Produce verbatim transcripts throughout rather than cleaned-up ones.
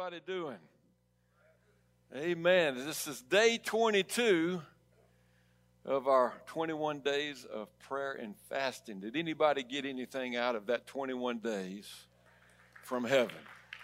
everybody doing? Amen. This is day twenty-two of our twenty-one days of prayer and fasting. Did anybody get anything out of that twenty-one days from heaven?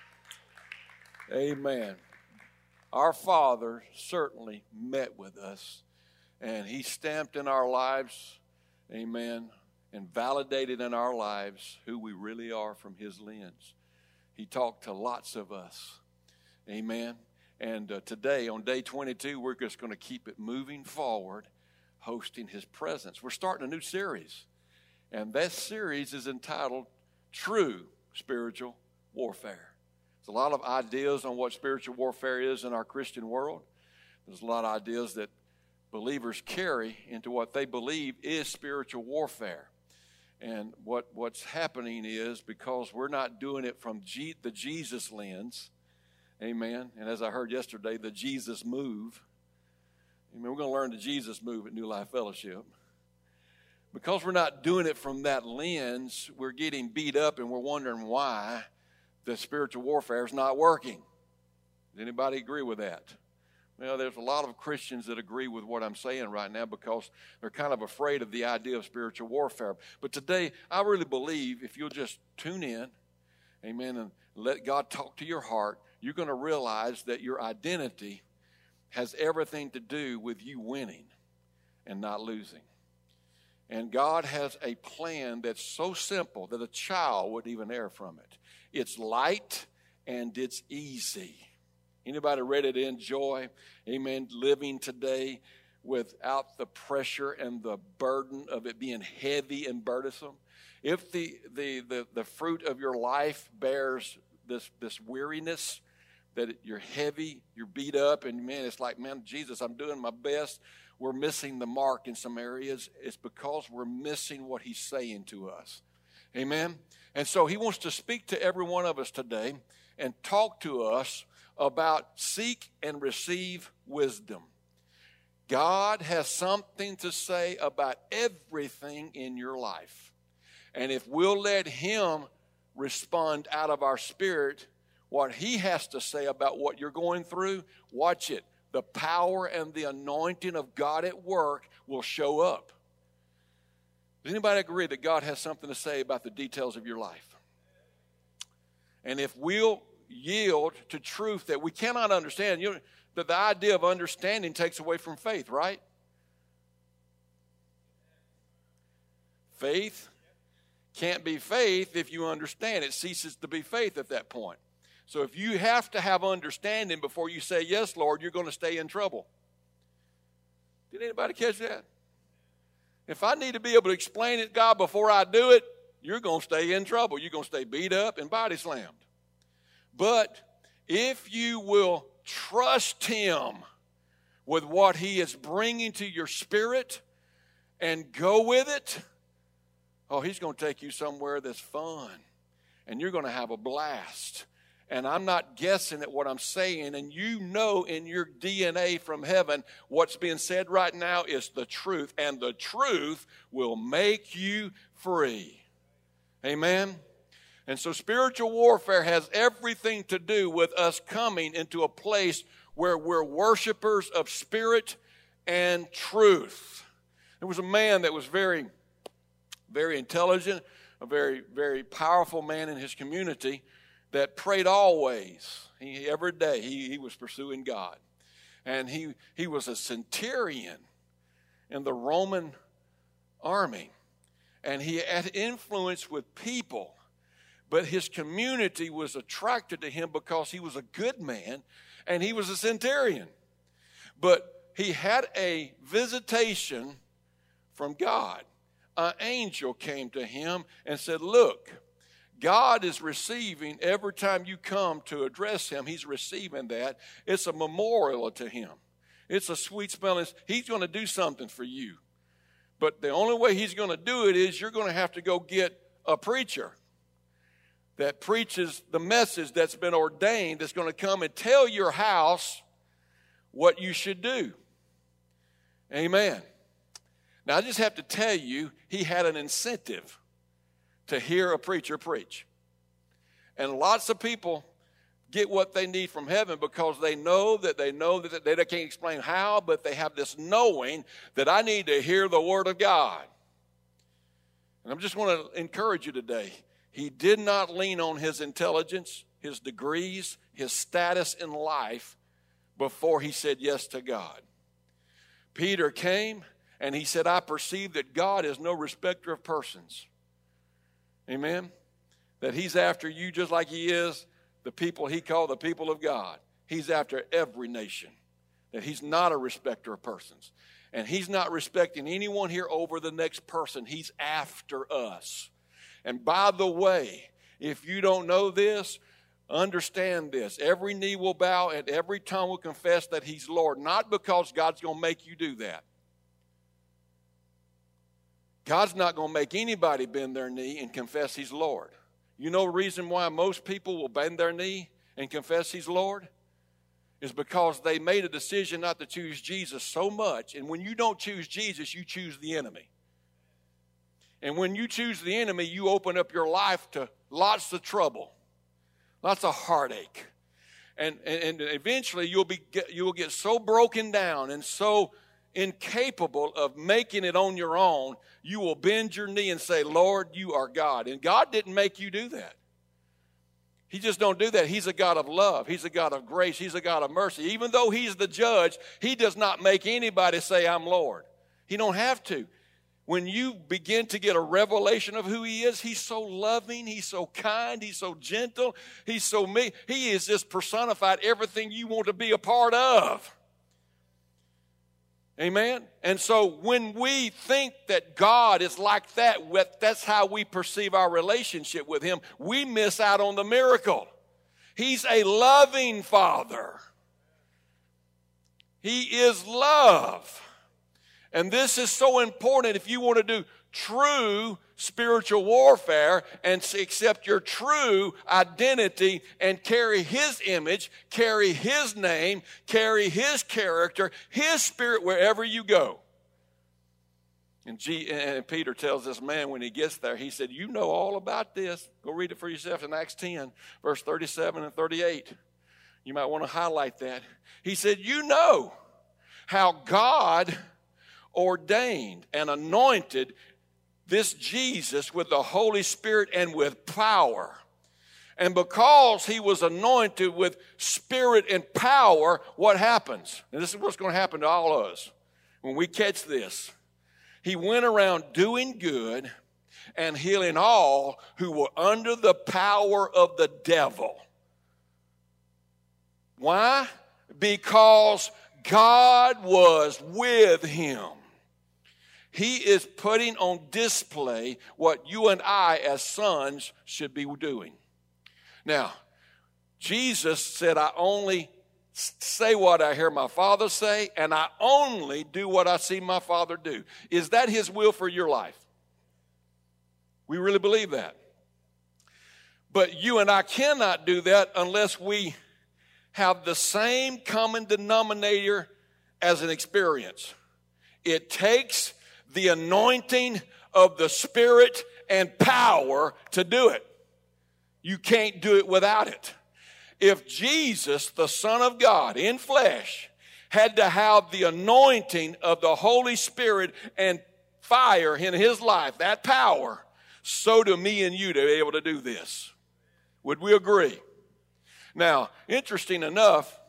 Amen. Our Father certainly met with us, and He stamped in our lives, amen, and validated in our lives who we really are from His lens. He talked to lots of us, amen. And uh, today, on day twenty-two, we're just going to keep it moving forward, hosting His presence. We're starting a new series, and that series is entitled True Spiritual Warfare. There's a lot of ideas on what spiritual warfare is in our Christian world. There's a lot of ideas that believers carry into what they believe is spiritual warfare. And what, what's happening is, because we're not doing it from G, the Jesus lens, amen, and as I heard yesterday, the Jesus move. Amen. We're going to learn the Jesus move at New Life Fellowship. Because we're not doing it from that lens, we're getting beat up and we're wondering why the spiritual warfare is not working. Does anybody agree with that? Well, there's a lot of Christians that agree with what I'm saying right now because they're kind of afraid of the idea of spiritual warfare. But today, I really believe if you'll just tune in, amen, and let God talk to your heart, you're going to realize that your identity has everything to do with you winning and not losing. And God has a plan that's so simple that a child would even err from it. It's light and it's easy. Anybody ready to enjoy, amen, living today without the pressure and the burden of it being heavy and burdensome? If the the the, the fruit of your life bears this, this weariness, that you're heavy, you're beat up, and man, it's like, man, Jesus, I'm doing my best. We're missing the mark in some areas. It's because we're missing what He's saying to us. Amen? And so He wants to speak to every one of us today and talk to us about seek and receive wisdom. God has something to say about everything in your life. And if we'll let Him respond out of our spirit, what He has to say about what you're going through, watch it. The power and the anointing of God at work will show up. Does anybody agree that God has something to say about the details of your life? And if we'll yield to truth that we cannot understand, you know, that the idea of understanding takes away from faith, right? Faith can't be faith if you understand. It ceases to be faith at that point. So if you have to have understanding before you say, yes, Lord, you're going to stay in trouble. Did anybody catch that? If I need to be able to explain it, God, before I do it, you're going to stay in trouble. You're going to stay beat up and body slammed. But if you will trust Him with what He is bringing to your spirit and go with it, oh, He's going to take you somewhere that's fun. And you're going to have a blast. And I'm not guessing at what I'm saying, and you know in your D N A from heaven what's being said right now is the truth, and the truth will make you free. Amen? And so spiritual warfare has everything to do with us coming into a place where we're worshipers of spirit and truth. There was a man that was very, very intelligent, a very, very powerful man in his community, that prayed always. He, every day he, he was pursuing God. And he, he was a centurion in the Roman army. And he had influence with people. But his community was attracted to him because he was a good man and he was a centurion. But he had a visitation from God. An angel came to him and said, look, God is receiving every time you come to address Him. He's receiving that. It's a memorial to Him. It's a sweet smelling. He's going to do something for you. But the only way He's going to do it is you're going to have to go get a preacher that preaches the message that's been ordained, that's going to come and tell your house what you should do. Amen. Now, I just have to tell you, he had an incentive to hear a preacher preach. And lots of people get what they need from heaven because they know that they know that they, they can't explain how, but they have this knowing that I need to hear the word of God. And I just want to encourage you today. He did not lean on his intelligence, his degrees, his status in life before he said yes to God. Peter came and he said, I perceive that God is no respecter of persons. Amen? That he's after you just like he is the people he called the people of God. He's after every nation. That he's not a respecter of persons. And he's not respecting anyone here over the next person. He's after us. And by the way, if you don't know this, understand this. Every knee will bow and every tongue will confess that he's Lord. Not because God's going to make you do that. God's not going to make anybody bend their knee and confess he's Lord. You know the reason why most people will bend their knee and confess he's Lord? Is because they made a decision not to choose Jesus so much. And when you don't choose Jesus, you choose the enemy. And when you choose the enemy, you open up your life to lots of trouble, lots of heartache. And, and, and eventually you'll, be, you'll get so broken down and so incapable of making it on your own, you will bend your knee and say, Lord, you are God. And God didn't make you do that. He just don't do that. He's a God of love. He's a God of grace. He's a God of mercy. Even though he's the judge, he does not make anybody say, I'm Lord. He don't have to. When you begin to get a revelation of who he is, he's so loving, he's so kind, he's so gentle, he's so meek. He is just personified everything you want to be a part of. Amen? And so when we think that God is like that, that's how we perceive our relationship with him, we miss out on the miracle. He's a loving Father. He is love. And this is so important if you want to do true spiritual warfare and accept your true identity and carry his image, carry his name, carry his character, his spirit wherever you go. And, G, and Peter tells this man when he gets there, he said, you know all about this. Go read it for yourself in Acts ten, verse thirty-seven and thirty-eight. You might want to highlight that. He said, you know how God ordained and anointed this Jesus with the Holy Spirit and with power. And because he was anointed with spirit and power, what happens? And this is what's going to happen to all of us when we catch this. He went around doing good and healing all who were under the power of the devil. Why? Because God was with him. He is putting on display what you and I as sons should be doing. Now, Jesus said, I only say what I hear my Father say, and I only do what I see my Father do. Is that his will for your life? We really believe that. But you and I cannot do that unless we have the same common denominator as an experience. It takes the anointing of the Spirit and power to do it. You can't do it without it. If Jesus, the Son of God in flesh, had to have the anointing of the Holy Spirit and fire in his life, that power, so do me and you to be able to do this. Would we agree? Now, interesting enough,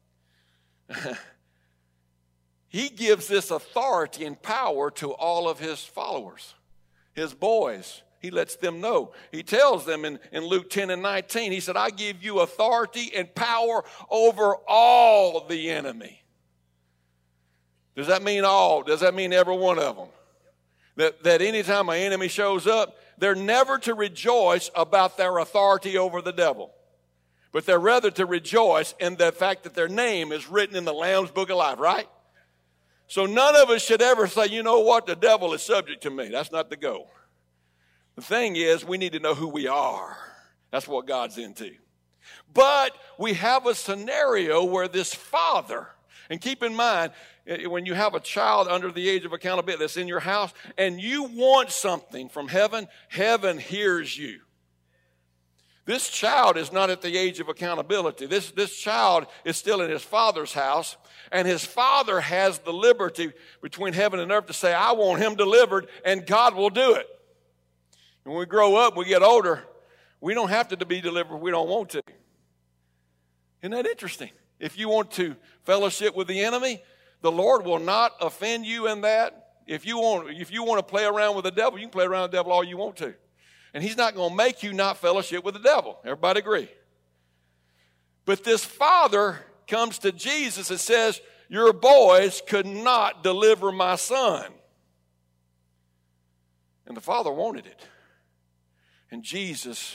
he gives this authority and power to all of his followers, his boys. He lets them know. He tells them in, in Luke ten and nineteen, he said, I give you authority and power over all the enemy. Does that mean all? Does that mean every one of them? That, that anytime an enemy shows up, they're never to rejoice about their authority over the devil. But they're rather to rejoice in the fact that their name is written in the Lamb's Book of Life, right? So none of us should ever say, you know what, the devil is subject to me. That's not the goal. The thing is, we need to know who we are. That's what God's into. But we have a scenario where this father, and keep in mind, when you have a child under the age of accountability that's in your house, and you want something from heaven, heaven hears you. This child is not at the age of accountability. This, this child is still in his father's house, and his father has the liberty between heaven and earth to say, I want him delivered, and God will do it. When we grow up, we get older, we don't have to be delivered if we don't want to. Isn't that interesting? If you want to fellowship with the enemy, the Lord will not offend you in that. If you want, if you want to play around with the devil, you can play around with the devil all you want to. And he's not going to make you not fellowship with the devil. Everybody agree? But this father comes to Jesus and says, your boys could not deliver my son. And the father wanted it. And Jesus,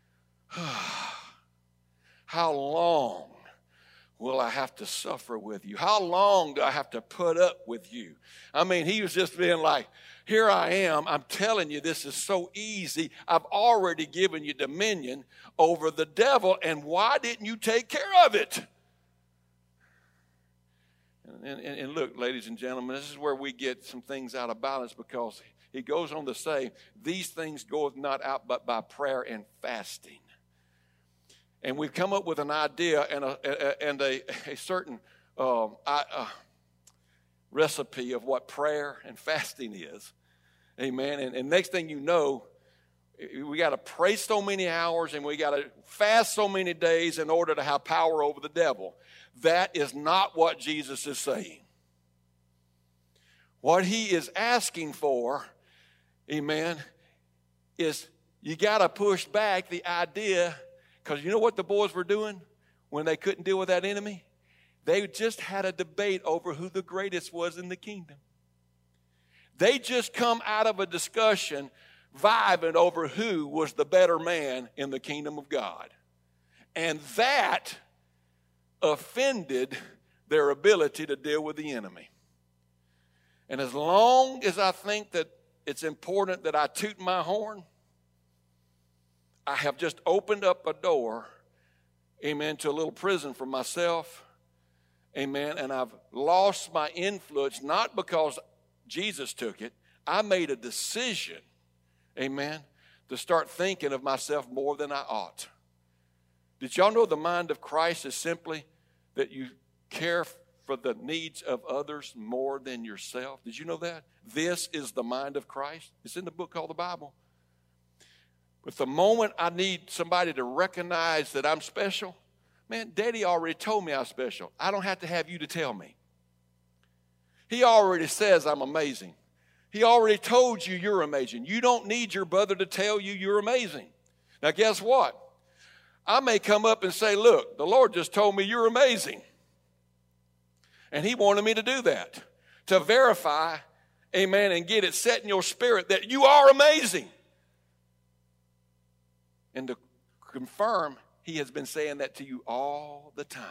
how long will I have to suffer with you? How long do I have to put up with you? I mean, he was just being like, here I am. I'm telling you, this is so easy. I've already given you dominion over the devil, and why didn't you take care of it? And, and, and look, ladies and gentlemen, this is where we get some things out of balance, because he goes on to say, these things goeth not out but by prayer and fasting. And we've come up with an idea and a, a, and a, a certain um, uh, recipe of what prayer and fasting is. Amen. And, and next thing you know, we got to pray so many hours and we got to fast so many days in order to have power over the devil. That is not what Jesus is saying. What he is asking for, amen, is you got to push back the idea. Because you know what the boys were doing when they couldn't deal with that enemy? They just had a debate over who the greatest was in the kingdom. They just come out of a discussion vibing over who was the better man in the kingdom of God. And that offended their ability to deal with the enemy. And as long as I think that it's important that I toot my horn, I have just opened up a door, amen, to a little prison for myself, amen, and I've lost my influence, not because Jesus took it. I made a decision, amen, to start thinking of myself more than I ought. Did y'all know the mind of Christ is simply that you care for the needs of others more than yourself? Did you know that? This is the mind of Christ. It's in the book called the Bible. But the moment I need somebody to recognize that I'm special, man, Daddy already told me I'm special. I don't have to have you to tell me. He already says I'm amazing. He already told you you're amazing. You don't need your brother to tell you you're amazing. Now, guess what? I may come up and say, look, the Lord just told me you're amazing. And he wanted me to do that, to verify, amen, and get it set in your spirit that you are amazing. And to confirm, he has been saying that to you all the time.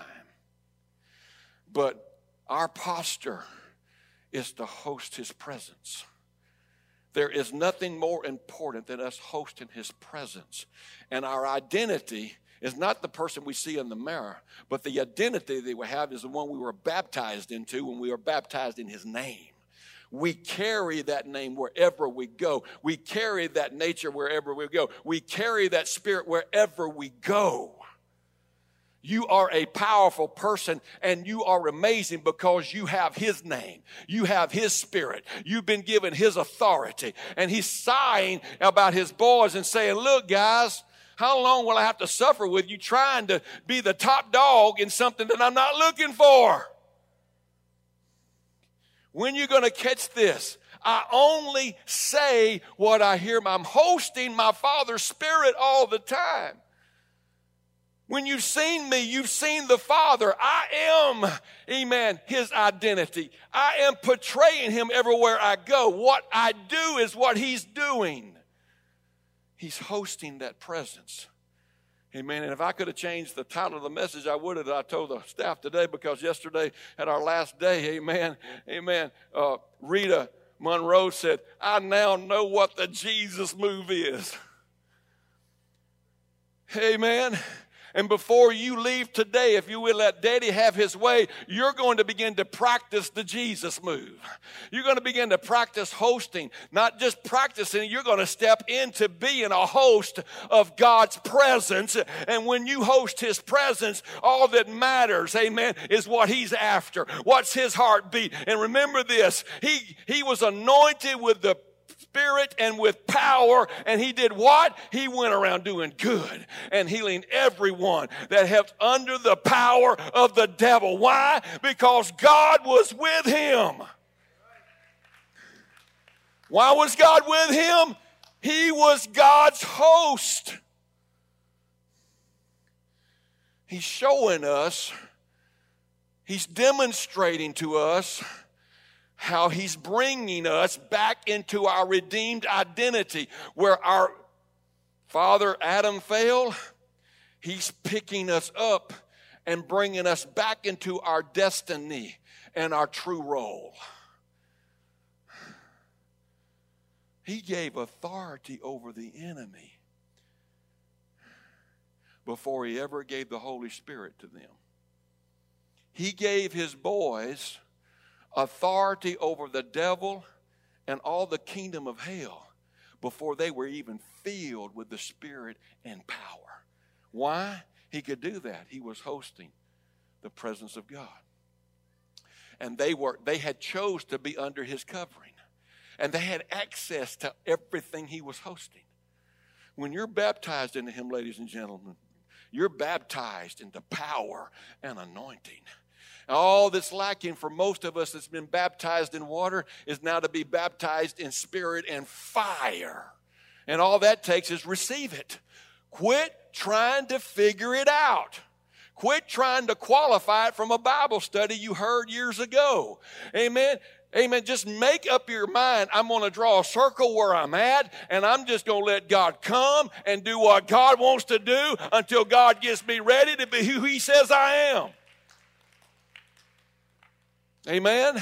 But our posture is to host his presence. There is nothing more important than us hosting his presence. And our identity is not the person we see in the mirror, but the identity that we have is the one we were baptized into when we were baptized in his name. We carry that name wherever we go. We carry that nature wherever we go. We carry that spirit wherever we go. You are a powerful person, and you are amazing because you have his name. You have his spirit. You've been given his authority. And he's sighing about his boys and saying, look, guys, how long will I have to suffer with you trying to be the top dog in something that I'm not looking for? When you're going to catch this? I only say what I hear. I'm hosting my Father's Spirit all the time. When you've seen me, you've seen the Father. I am, amen, his identity. I am portraying him everywhere I go. What I do is what he's doing. He's hosting that presence. Amen. And if I could have changed the title of the message, I would have. I told the staff today, because yesterday at our last day, amen, amen, uh, Rita Monroe said, I now know what the Jesus move is. Amen. And before you leave today, if you will let Daddy have his way, you're going to begin to practice the Jesus move. You're going to begin to practice hosting. Not just practicing, you're going to step into being a host of God's presence. And when you host his presence, all that matters, amen, is what he's after. What's his heartbeat? And remember this, he, he was anointed with the Spirit and with power, and he did what? He went around doing good and healing everyone that helped under the power of the devil. Why? Because God was with him. Why was God with him? He was God's host. He's showing us, he's demonstrating to us how he's bringing us back into our redeemed identity. Where our father Adam failed, he's picking us up and bringing us back into our destiny and our true role. He gave authority over the enemy before he ever gave the Holy Spirit to them. He gave his boys authority over the devil and all the kingdom of hell before they were even filled with the Spirit and power. Why? He could do that. He was hosting the presence of God. And they were they had chose to be under his covering. And they had access to everything he was hosting. When you're baptized into him, ladies and gentlemen, you're baptized into power and anointing. All that's lacking for most of us that's been baptized in water is now to be baptized in spirit and fire. And all that takes is receive it. Quit trying to figure it out. Quit trying to qualify it from a Bible study you heard years ago. Amen. Amen. Just make up your mind. I'm going to draw a circle where I'm at, and I'm just going to let God come and do what God wants to do until God gets me ready to be who he says I am. Amen.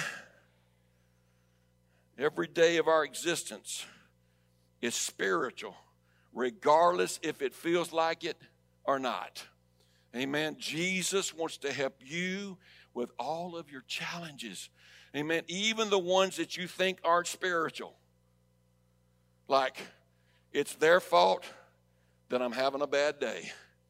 Every day of our existence is spiritual, regardless if it feels like it or not. Amen. Jesus wants to help you with all of your challenges. Amen. Even the ones that you think aren't spiritual. Like, it's their fault that I'm having a bad day.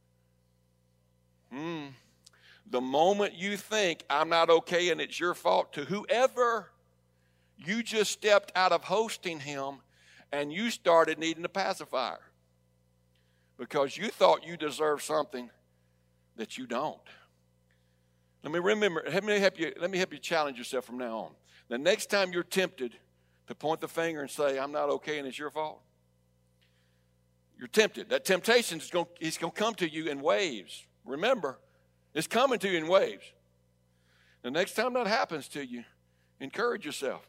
Hmm. The moment you think I'm not okay and it's your fault, to whoever, you just stepped out of hosting him and you started needing a pacifier because you thought you deserved something that you don't. Let me remember, let me help you, let me help you challenge yourself from now on. The next time you're tempted to point the finger and say, I'm not okay and it's your fault, you're tempted. That temptation is going, it's going to come to you in waves. Remember, it's coming to you in waves. The next time that happens to you, encourage yourself.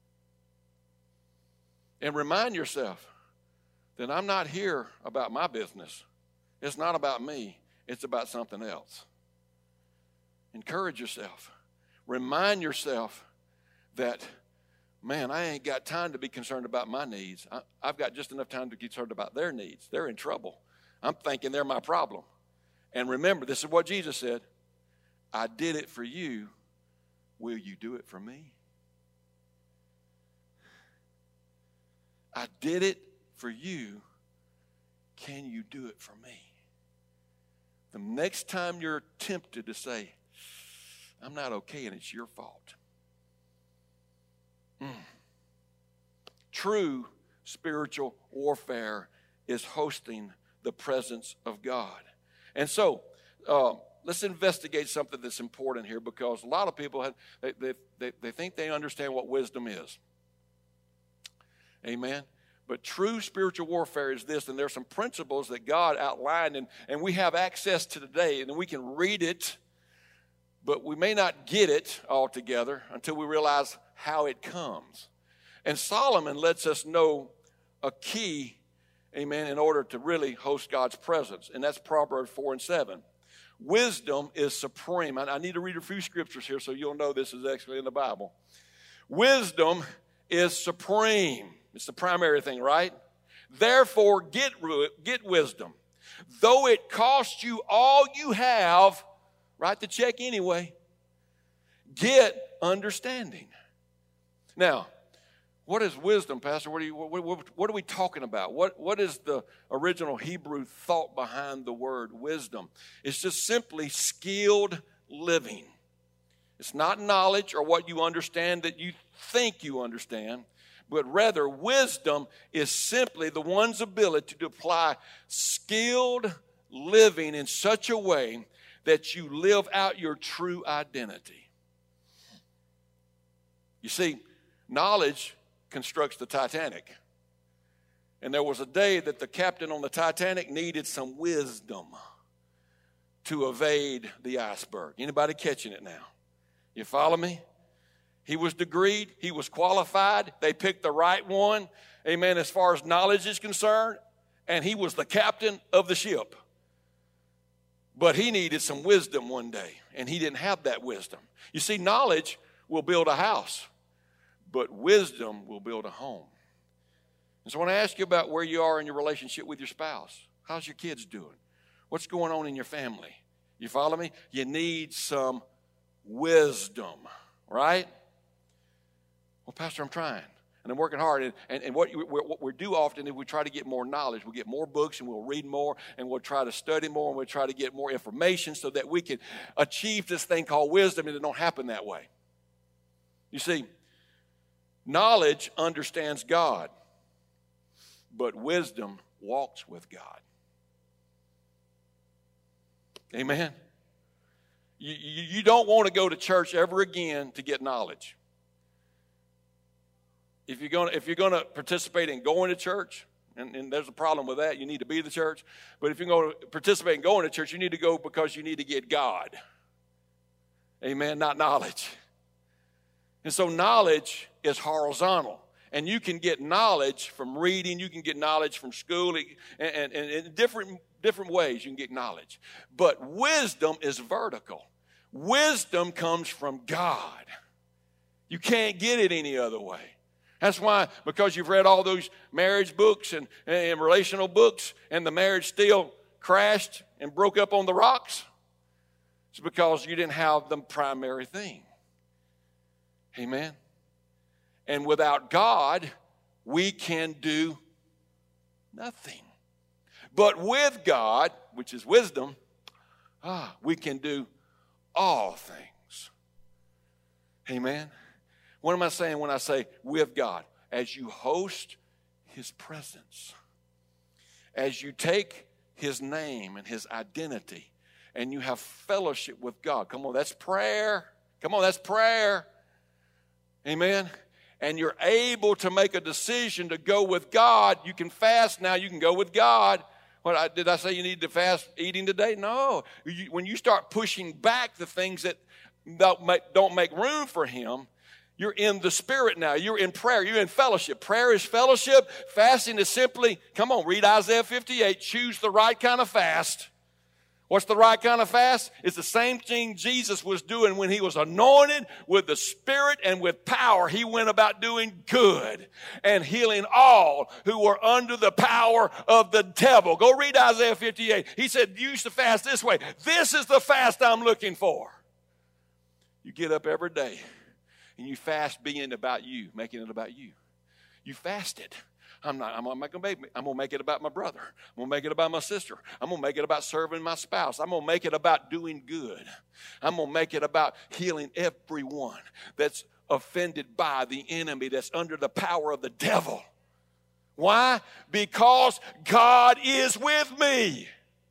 And remind yourself that I'm not here about my business. It's not about me. It's about something else. Encourage yourself. Remind yourself that, man, I ain't got time to be concerned about my needs. I, I've got just enough time to be concerned about their needs. They're in trouble. I'm thinking they're my problem. And remember, this is what Jesus said. I did it for you. Will you do it for me? I did it for you. Can you do it for me? The next time you're tempted to say, I'm not okay and it's your fault. Mm. True spiritual warfare is hosting the presence of God. And so, uh, let's investigate something that's important here, because a lot of people, have, they, they, they, they think they understand what wisdom is. Amen? But true spiritual warfare is this, and there's some principles that God outlined, and, and we have access to today, and we can read it, but we may not get it altogether until we realize how it comes. And Solomon lets us know a key, amen, in order to really host God's presence, and that's Proverbs four and seven. Wisdom is supreme. I, I need to read a few scriptures here so you'll know this is actually in the Bible. Wisdom is supreme. It's the primary thing, right? Therefore, get, get wisdom. though it costs you all you have, write the check anyway. Get understanding. Now, what is wisdom, Pastor? What are, you, what, what, what are we talking about? What, what is the original Hebrew thought behind the word wisdom? It's just simply skilled living. It's not knowledge or what you understand that you think you understand, but rather wisdom is simply the one's ability to apply skilled living in such a way that you live out your true identity. You see, knowledge constructs the Titanic. And there was a day that the captain on the Titanic needed some wisdom to evade the iceberg. Anybody catching it now? You follow me? He was degreed. He was qualified. They picked the right one, amen, as far as knowledge is concerned. And he was the captain of the ship. But he needed some wisdom one day, and he didn't have that wisdom. You see, knowledge will build a house, but wisdom will build a home. And so I want to ask you about where you are in your relationship with your spouse. How's your kids doing? What's going on in your family? You follow me? You need some wisdom, right? Well, Pastor, I'm trying, and I'm working hard. And, and, and what, you, what we do often is we try to get more knowledge. We get more books, and we'll read more, and we'll try to study more, and we'll try to get more information so that we can achieve this thing called wisdom, and it don't happen that way. You see, knowledge understands God, but wisdom walks with God. Amen? You, you, you don't want to go to church ever again to get knowledge. If you're going to, if you're going to participate in going to church, and, and there's a problem with that, you need to be the church. But if you're going to participate in going to church, you need to go because you need to get God. Amen? Not knowledge. And so knowledge is horizontal. And you can get knowledge from reading. You can get knowledge from school. And, and, and in different, different ways you can get knowledge. But wisdom is vertical. Wisdom comes from God. You can't get it any other way. That's why, because you've read all those marriage books and, and relational books, and the marriage still crashed and broke up on the rocks, it's because you didn't have the primary thing. Amen? And without God, we can do nothing. But with God, which is wisdom, ah, we can do all things. Amen? What am I saying when I say with God? As you host His presence, as you take His name and His identity, and you have fellowship with God. Come on, that's prayer. Come on, that's prayer. Amen? And you're able to make a decision to go with God. You can fast now. You can go with God. What, I, did I say you need to fast eating today? No. You, when you start pushing back the things that don't make, don't make room for Him, you're in the Spirit now. You're in prayer. You're in fellowship. Prayer is fellowship. Fasting is simply, come on, read Isaiah fifty-eight. Choose the right kind of fast. What's the right kind of fast? It's the same thing Jesus was doing when He was anointed with the Spirit and with power. He went about doing good and healing all who were under the power of the devil. Go read Isaiah fifty-eight. He said, use the fast this way. This is the fast I'm looking for. You get up every day and you fast being about you, making it about you. You fasted. I'm not, I'm not gonna make I'm gonna make it about my brother. I'm gonna make it about my sister. I'm gonna make it about serving my spouse. I'm gonna make it about doing good. I'm gonna make it about healing everyone that's offended by the enemy, that's under the power of the devil. Why? Because God is with me.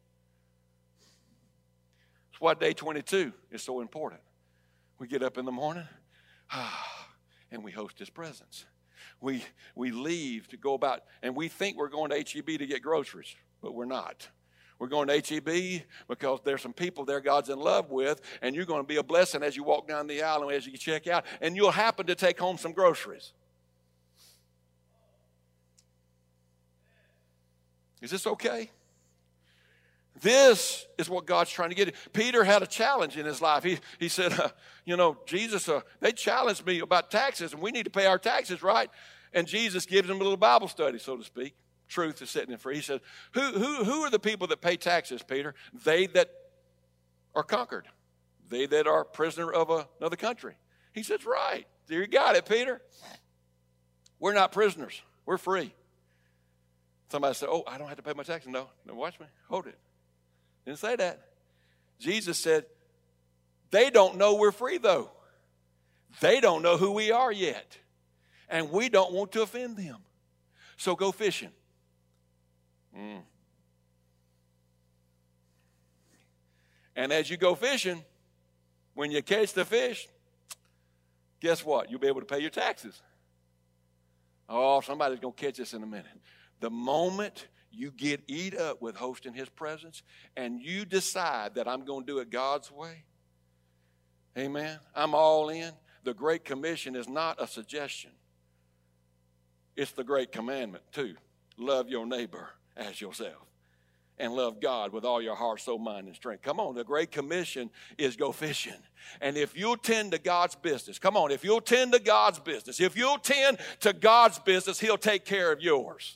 That's why day twenty-two is so important. We get up in the morning and we host His presence. We we leave to go about, and we think we're going to H E B to get groceries, but we're not. We're going to H E B because there's some people there God's in love with, and you're going to be a blessing as you walk down the aisle and as you check out, and you'll happen to take home some groceries. Is this okay? This is what God's trying to get. Peter had a challenge in his life. He, he said, uh, you know, Jesus, uh, they challenged me about taxes, and we need to pay our taxes, right? And Jesus gives him a little Bible study, so to speak. truth is setting them free. He says, who, who, who are the people that pay taxes, Peter? They that are conquered. They that are prisoner of a, another country. He says, right. You got it, Peter. We're not prisoners. We're free. Somebody said, oh, I don't have to pay my taxes. No, no, watch me. Hold it. Didn't say that. Jesus said, they don't know we're free, though. They don't know who we are yet. And we don't want to offend them. So go fishing. Mm. And as you go fishing, when you catch the fish, guess what? You'll be able to pay your taxes. Oh, somebody's going to catch us in a minute. The moment you get eat up with hosting his presence and you decide that I'm going to do it God's way, amen, I'm all in. The Great Commission is not a suggestion. It's the great commandment, too. Love your neighbor as yourself. And love God with all your heart, soul, mind, and strength. Come on, the Great Commission is go fishing. And if you'll tend to God's business, come on, if you'll tend to God's business, if you'll tend to God's business, he'll take care of yours.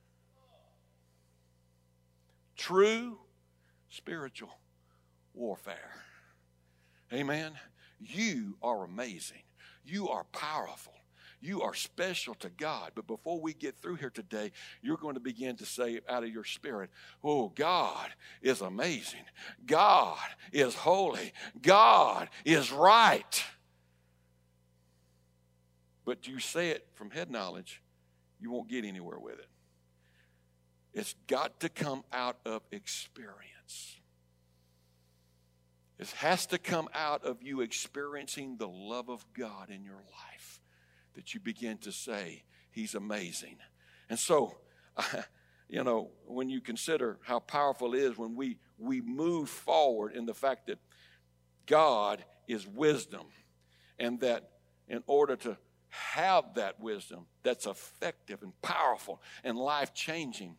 True spiritual warfare. Amen. You are amazing. You are powerful. You are special to God. But before we get through here today, you're going to begin to say out of your spirit, oh, God is amazing. God is holy. God is right. But you say it from head knowledge, you won't get anywhere with it. It's got to come out of experience. It has to come out of you experiencing the love of God in your life, that you begin to say, he's amazing. And so, you know, when you consider how powerful it is when we, we move forward in the fact that God is wisdom, and that in order to have that wisdom that's effective and powerful and life-changing,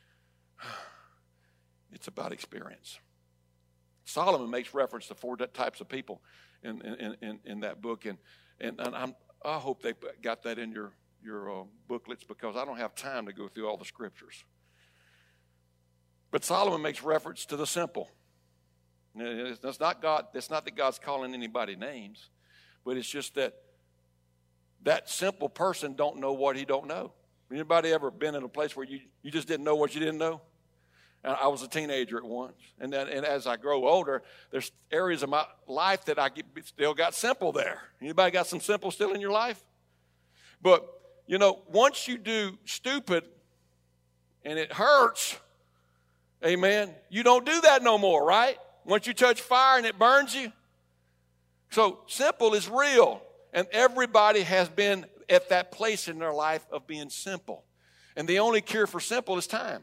it's about experience. Solomon makes reference to four types of people in, in, in, in that book, and, and, and I'm I hope they got that in your, your uh, booklets, because I don't have time to go through all the scriptures. But Solomon makes reference to the simple. It's not God, it's not that God's calling anybody names, but it's just that that simple person don't know what he don't know. Anybody ever been in a place where you, you just didn't know what you didn't know? And I was a teenager at once. And then, and as I grow older, there's areas of my life that I get, still got simple there. Anybody got some simple still in your life? But, you know, once you do stupid and it hurts, amen, you don't do that no more, right? Once you touch fire and it burns you. So simple is real. And everybody has been at that place in their life of being simple. And the only cure for simple is time.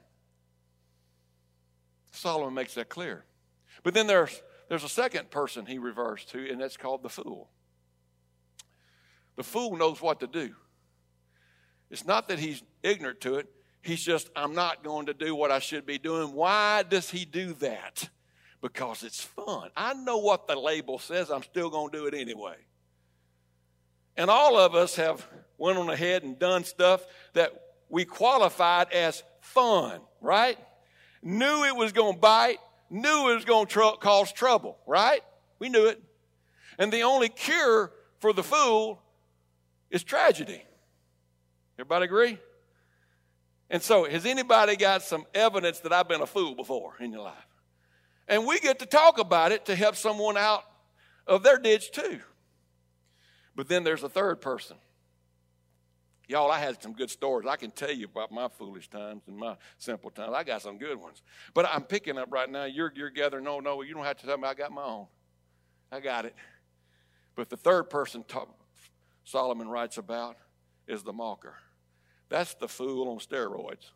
Solomon makes that clear. But then there's, there's a second person he refers to, and that's called the fool. The fool knows what to do. It's not that he's ignorant to it. He's just, I'm not going to do what I should be doing. Why does he do that? Because it's fun. I know what the label says. I'm still going to do it anyway. And all of us have went on ahead and done stuff that we qualified as fun, right? Knew it was going to bite, knew it was going to tr- cause trouble, right? We knew it. And the only cure for the fool is tragedy. Everybody agree? And so, has anybody got some evidence that I've been a fool before in your life? And we get to talk about it to help someone out of their ditch too. But then there's a third person. Y'all, I had some good stories. I can tell you about my foolish times and my simple times. I got some good ones. But I'm picking up right now. You're, you're gathering. No, no, you don't have to tell me. I got my own. I got it. But the third person talk, Solomon writes about is the mocker. That's the fool on steroids.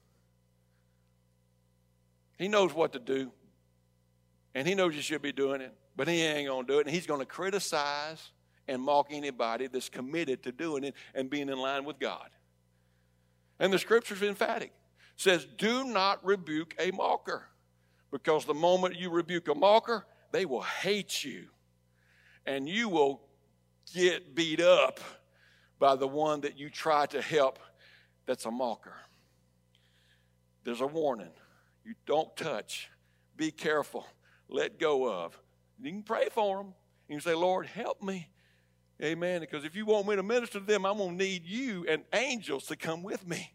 He knows what to do, and he knows you should be doing it, but he ain't going to do it, and he's going to criticize and mock anybody that's committed to doing it and being in line with God. And the scripture's emphatic. It says, do not rebuke a mocker, because the moment you rebuke a mocker, they will hate you, and you will get beat up by the one that you try to help that's a mocker. there's a warning. You don't touch. Be careful. Let go of. You can pray for them. You can say, Lord, help me. Amen. Because if you want me to minister to them, I'm going to need you and angels to come with me.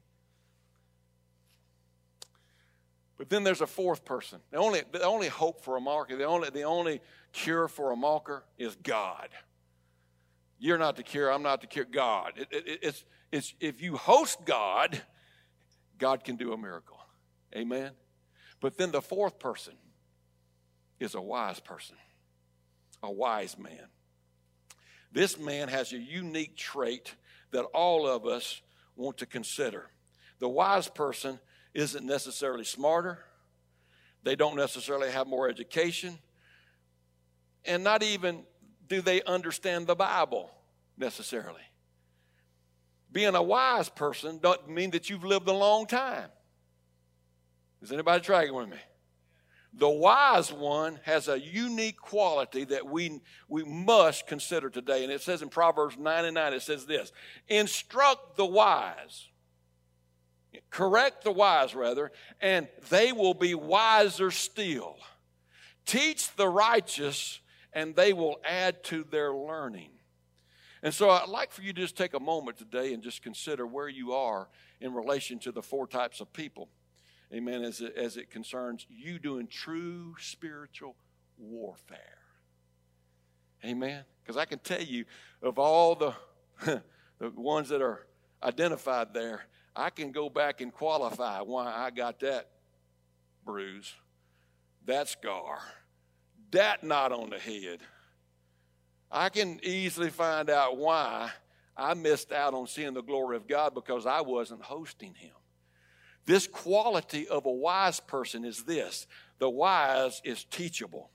But then there's a fourth person. The only, the only hope for a mocker, the only, the only cure for a mocker is God. You're not the cure. I'm not the cure. God. It, it, it's, it's, if you host God, God can do a miracle. Amen. But then the fourth person is a wise person, a wise man. This man has a unique trait that all of us want to consider. The wise person isn't necessarily smarter. They don't necessarily have more education. And not even do they understand the Bible necessarily. Being a wise person doesn't mean that you've lived a long time. Is anybody tracking with me? The wise one has a unique quality that we, we must consider today. And it says in Proverbs nine and nine, it says this: instruct the wise, correct the wise rather, and they will be wiser still. Teach the righteous, and they will add to their learning. And so I'd like for you to just take a moment today and just consider where you are in relation to the four types of people. Amen, as it, as it concerns you doing true spiritual warfare. Amen. Because I can tell you, of all the, the ones that are identified there, I can go back and qualify why I got that bruise, that scar, that knot on the head. I can easily find out why I missed out on seeing the glory of God because I wasn't hosting him. This quality of a wise person is this: the wise is teachable.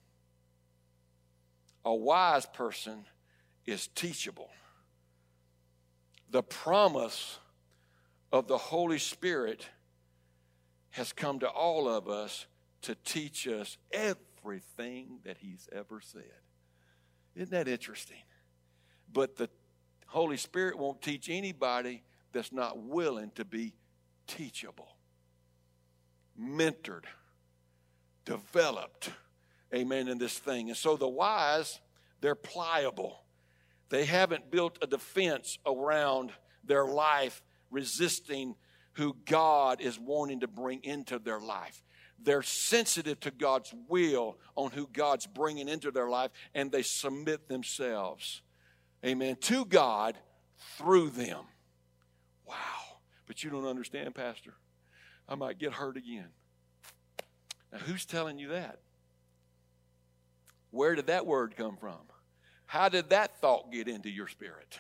A wise person is teachable. The promise of the Holy Spirit has come to all of us to teach us everything that he's ever said. Isn't that interesting? But the Holy Spirit won't teach anybody that's not willing to be teachable, mentored, developed, amen, in this thing. And so the wise, they're pliable. They haven't built a defense around their life resisting who God is wanting to bring into their life. They're sensitive to God's will on who God's bringing into their life, and they submit themselves, amen, to God through them. Wow. But you don't understand, Pastor. I might get hurt again. Now, who's telling you that? Where did that word come from? How did that thought get into your spirit?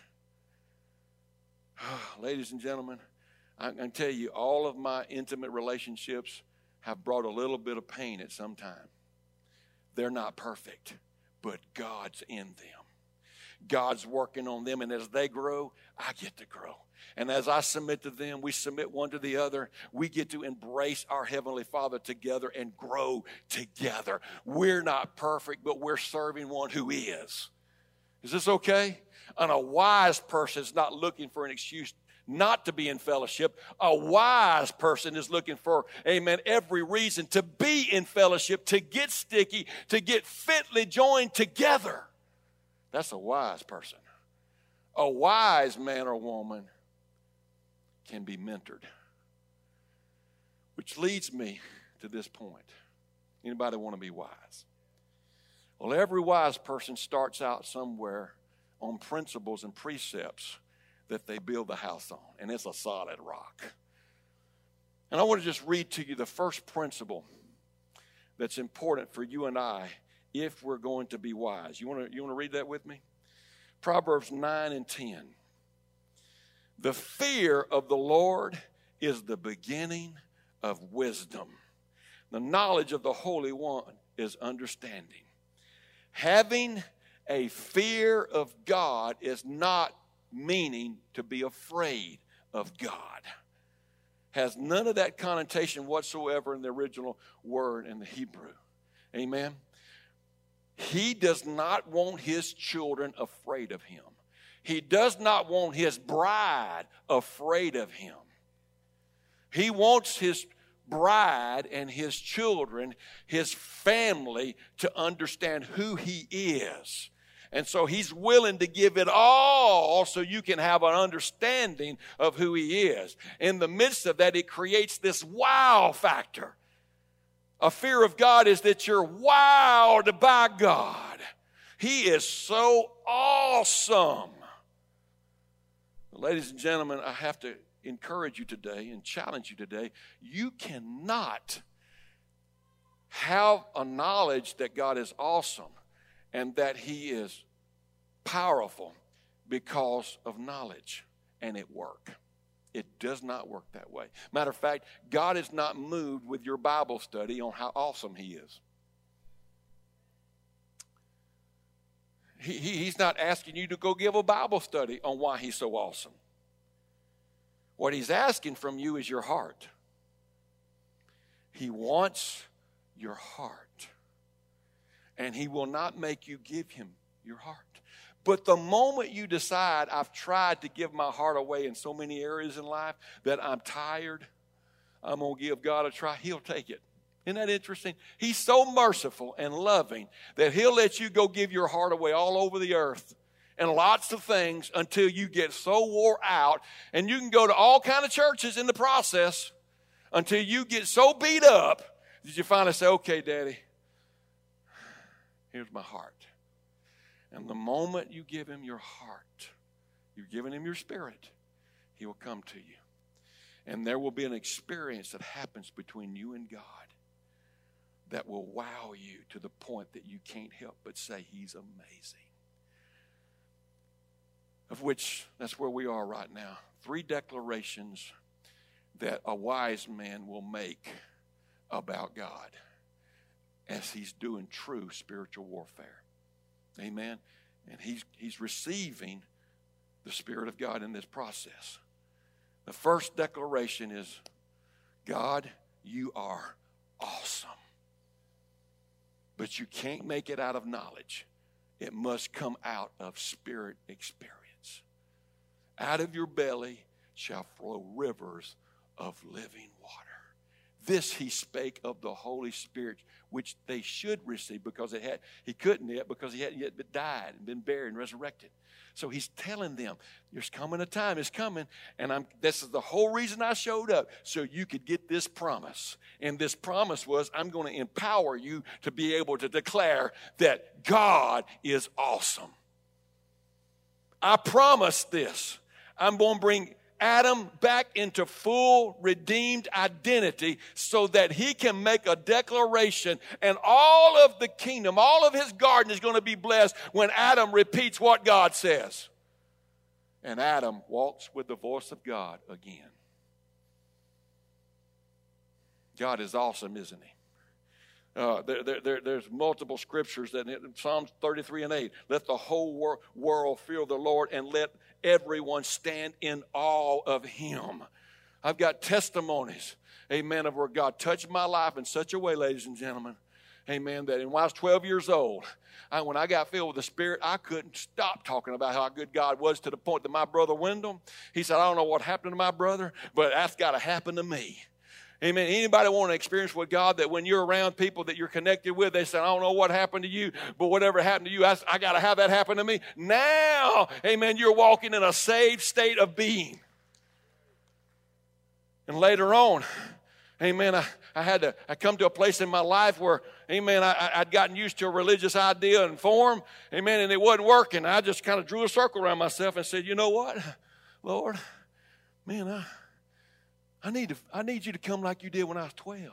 Ladies and gentlemen, I can tell you all of my intimate relationships have brought a little bit of pain at some time. They're not perfect, but God's in them. God's working on them, and as they grow, I get to grow. And as I submit to them, we submit one to the other. We get to embrace our Heavenly Father together and grow together. We're not perfect, but we're serving one who is. Is this okay? And a wise person is not looking for an excuse not to be in fellowship. A wise person is looking for, amen, every reason to be in fellowship, to get sticky, to get fitly joined together. That's a wise person. A wise man or woman can be mentored. Which leads me to this point. Anybody want to be wise? Well, every wise person starts out somewhere on principles and precepts that they build the house on, and it's a solid rock. And I want to just read to you the first principle that's important for you and I if we're going to be wise. You want to, you want to read that with me? Proverbs nine and ten. The fear of the Lord is the beginning of wisdom. The knowledge of the Holy One is understanding. Having a fear of God is not meaning to be afraid of God. Has none of that connotation whatsoever in the original word in the Hebrew. Amen? He does not want his children afraid of him. He does not want his bride afraid of him. He wants his bride and his children, his family, to understand who he is. And so he's willing to give it all so you can have an understanding of who he is. In the midst of that, it creates this wow factor. A fear of God is that you're wowed by God. He is so awesome. Ladies and gentlemen, I have to encourage you today and challenge you today. You cannot have a knowledge that God is awesome and that he is powerful because of knowledge and it work. It does not work that way. Matter of fact, God is not moved with your Bible study on how awesome he is. He, he, he's not asking you to go give a Bible study on why he's so awesome. What he's asking from you is your heart. He wants your heart. And he will not make you give him your heart. But the moment you decide, I've tried to give my heart away in so many areas in life that I'm tired, I'm going to give God a try, he'll take it. Isn't that interesting? He's so merciful and loving that he'll let you go give your heart away all over the earth and lots of things until you get so wore out. And you can go to all kind of churches in the process until you get so beat up that you finally say, okay, Daddy, here's my heart. And the moment you give him your heart, you're giving him your spirit, he will come to you. And there will be an experience that happens between you and God that will wow you to the point that you can't help but say he's amazing. Of which, that's where we are right now. Three declarations that a wise man will make about God as he's doing true spiritual warfare. Amen. And he's, he's receiving the Spirit of God in this process. The first declaration is, God, you are awesome. But you can't make it out of knowledge. It must come out of spirit experience. Out of your belly shall flow rivers of living water. This he spake of the Holy Spirit, which they should receive because it had, he couldn't yet because he hadn't yet died and been buried and resurrected. So he's telling them, there's coming a time, it's coming, and I'm. This is the whole reason I showed up, so you could get this promise. And this promise was, I'm going to empower you to be able to declare that God is awesome. I promise this. I'm going to bring Adam back into full redeemed identity so that he can make a declaration, and all of the kingdom, all of his garden is going to be blessed when Adam repeats what God says. And Adam walks with the voice of God again. God is awesome, isn't he? Uh, there, there, there, there's multiple scriptures that in Psalms thirty-three and eight, let the whole wor- world fear the Lord and let everyone stand in awe of him. I've got testimonies, amen, of where God touched my life in such a way, ladies and gentlemen, amen, that when I was twelve years old, I, when I got filled with the Spirit, I couldn't stop talking about how good God was, to the point that my brother Wendell, he said, I don't know what happened to my brother, but that's got to happen to me. Amen. Anybody want to experience with God that when you're around people that you're connected with, they say, I don't know what happened to you, but whatever happened to you, I, I got to have that happen to me. Now, amen, you're walking in a saved state of being. And later on, amen, I, I had to I come to a place in my life where, amen, I, I'd gotten used to a religious idea and form, amen, and it wasn't working. I just kind of drew a circle around myself and said, you know what, Lord, man, I... I need to, I need you to come like you did when I was twelve.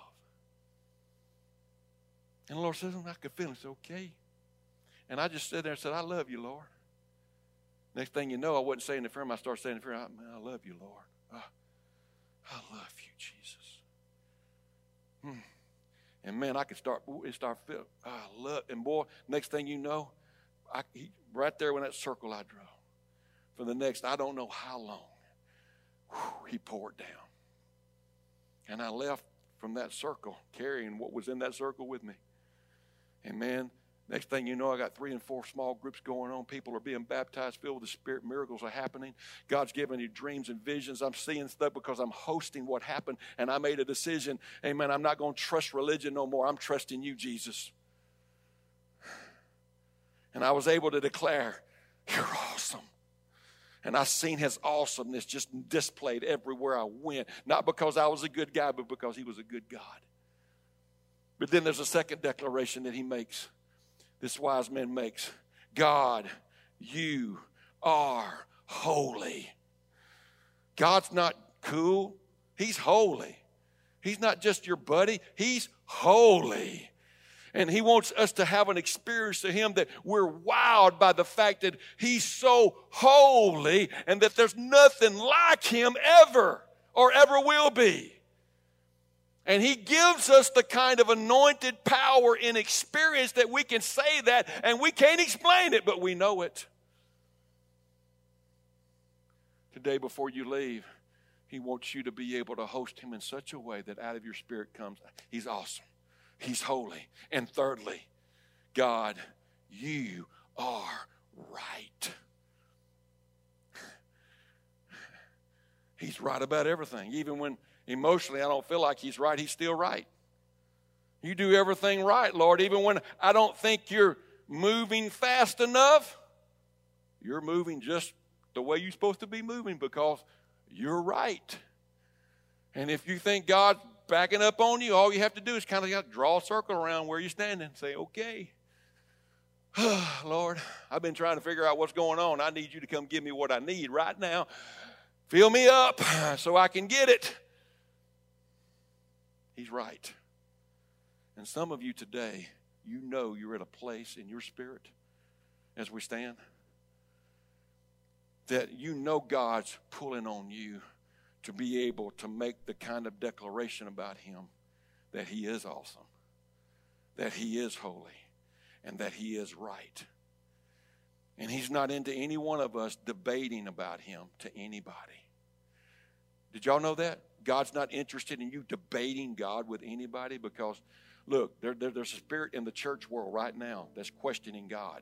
And the Lord says, I could feel it. It's okay. And I just stood there and said, I love you, Lord. Next thing you know, I wasn't saying it for him. I started saying it for him. Man, I love you, Lord. I, I love you, Jesus. Hmm. And man, I could start, it start feeling, I love, and boy, next thing you know, I, he, right there in that circle I drew, for the next, I don't know how long, whew, he poured down. And I left from that circle carrying what was in that circle with me. And man, Next thing you know, I got three and four small groups going on. People are being baptized, filled with the Spirit. Miracles are happening. God's giving you dreams and visions. I'm seeing stuff because I'm hosting what happened, and I made a decision. Amen. I'm not going to trust religion no more. I'm trusting you, Jesus. And I was able to declare, you're awesome. And I seen his awesomeness just displayed everywhere I went. Not because I was a good guy, but because he was a good God. But then there's a second declaration that he makes. This wise man makes. God, you are holy. God's not cool. He's holy. He's not just your buddy. He's holy. And he wants us to have an experience to him that we're wowed by the fact that he's so holy and that there's nothing like him ever or ever will be. And he gives us the kind of anointed power and experience that we can say that, and we can't explain it, but we know it. Today, before you leave, he wants you to be able to host him in such a way that out of your spirit comes, he's awesome. He's holy. And thirdly, God, you are right. He's right about everything. Even when emotionally I don't feel like he's right, he's still right. You do everything right, Lord. Even when I don't think you're moving fast enough, you're moving just the way you're supposed to be moving because you're right. And if you think God's backing up on you, all you have to do is kind of draw a circle around where you're standing and say, okay, Lord, I've been trying to figure out what's going on. I need you to come give me what I need right now. Fill me up so I can get it. He's right. And some of you today, you know you're at a place in your spirit as we stand that you know God's pulling on you to be able to make the kind of declaration about him that he is awesome, that he is holy, and that he is right. And he's not into any one of us debating about him to anybody. Did y'all know that? God's not interested in you debating God with anybody because, look, there, there, there's a spirit in the church world right now that's questioning God.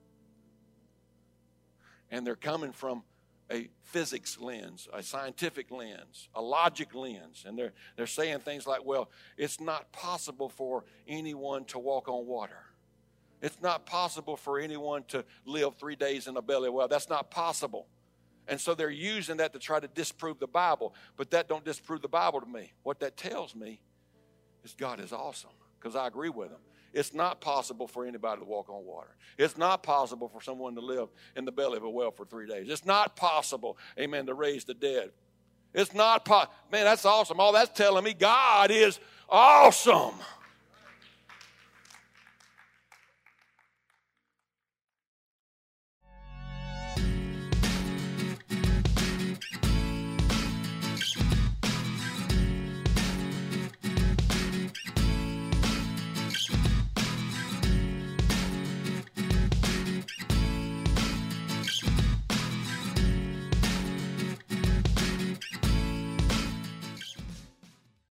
And they're coming from a physics lens, a scientific lens, a logic lens. And they're, they're saying things like, well, it's not possible for anyone to walk on water. It's not possible for anyone to live three days in a belly of well. That's not possible. And so they're using that to try to disprove the Bible. But that don't disprove the Bible to me. What that tells me is God is awesome because I agree with him. It's not possible for anybody to walk on water. It's not possible for someone to live in the belly of a well for three days. It's not possible, amen, to raise the dead. It's not possible. Man, that's awesome. All that's telling me God is awesome.